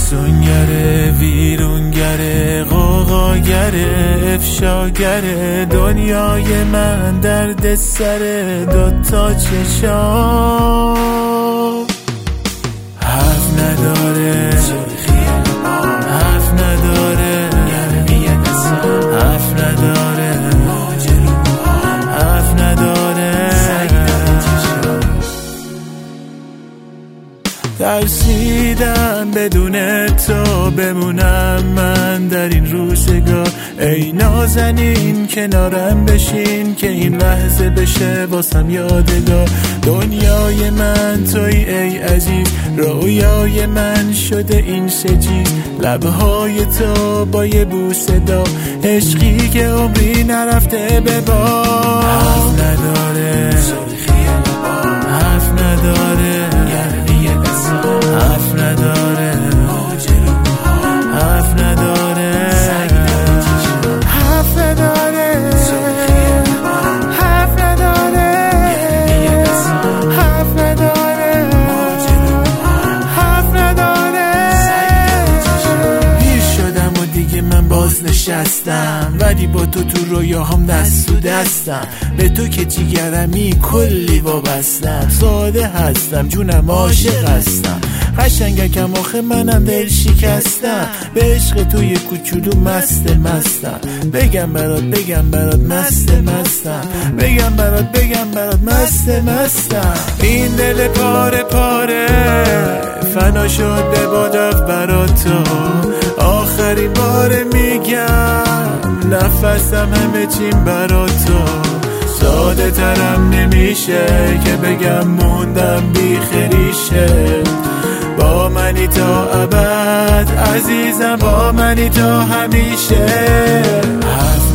افسونگره، ویرونگره، غوغاگره، افشاگره، دنیای من درد سره، دوتا چشام حرف نداره، حرف نداره، حرف نداره، حرف نداره. ترسیدم بدون تو بمونم من در این روزگار. ای نازنین کنارم بشین که این لحظه بشه واسم یادگار. دنیای من توی ای عزیز، رویای من شده این سجیز. لبهای تو با یه بوسه دار، عشقی که عمری نرفته به بار. حرف نداره، حرف نداره، حرف نداره، حرف نداره، حرف نداره، حرف نداره، حرف نداره، حرف نداره. پیر شدم و دیگه من باز نشستم، ولی با تو رویاهام دست تو دستم. به تو که جیگرمی کلی وابستم. ساده هستم جونم عاشق هستم، قشنگکم آخه منم دل شکستم. به عشق تو یه کوچولو مستم. بگم برات مستم، بگم برات مستم. این دل پاره پاره فنا شد به بادف برات تو. آخرین بار میگم نفسم همه چیم برات تو. ساده ترم نمیشه که بگم موندم بی خریشه. با منی تا ابد عزیزم، با منی تا همیشه.